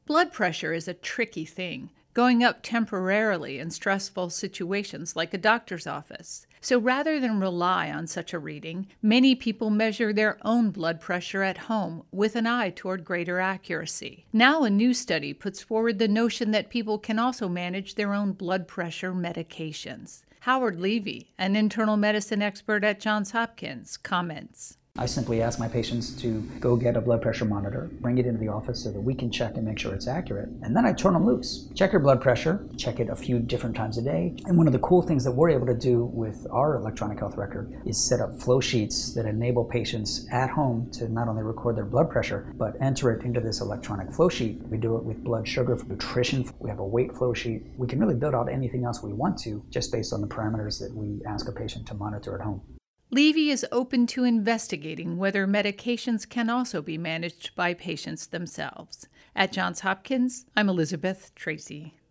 Blood pressure is a tricky thing, going up temporarily in stressful situations like a doctor's office. So rather than rely on such a reading, many people measure their own blood pressure at home with an eye toward greater accuracy. Now a new study puts forward the notion that people can also manage their own blood pressure medications. Howard Levy, an internal medicine expert at Johns Hopkins, comments. I simply ask my patients to go get a blood pressure monitor, bring it into the office so that we can check and make sure it's accurate, and then I turn them loose. Check your blood pressure, check it a few different times a day, and one of the cool things that we're able to do with our electronic health record is set up flow sheets that enable patients at home to not only record their blood pressure, but enter it into this electronic flow sheet. We do it with blood sugar, for nutrition, we have a weight flow sheet. We can really build out anything else we want to just based on the parameters that we ask a patient to monitor at home. Levy is open to investigating whether medications can also be managed by patients themselves. At Johns Hopkins, I'm Elizabeth Tracy.